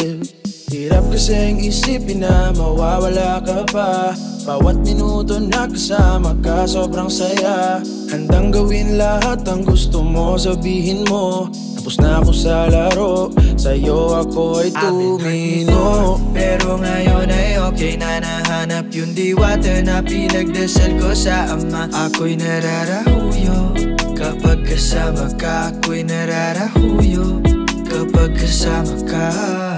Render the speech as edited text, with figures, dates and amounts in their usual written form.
live. Hirap kasing isipin na mawawala ka pa. Bawat minuto na kasama ka sobrang saya. Handang gawin lahat ang gusto mo, sabihin mo. Tapos na ako sa laro, sa'yo ako ay tumino. Pero ngayon ay okay na, nahanap yung diwata na pinagdasal ko sa ama. Ako'y nararahuyo kapag kasama ka. Ako'y nararahuyo kapag kasama ka.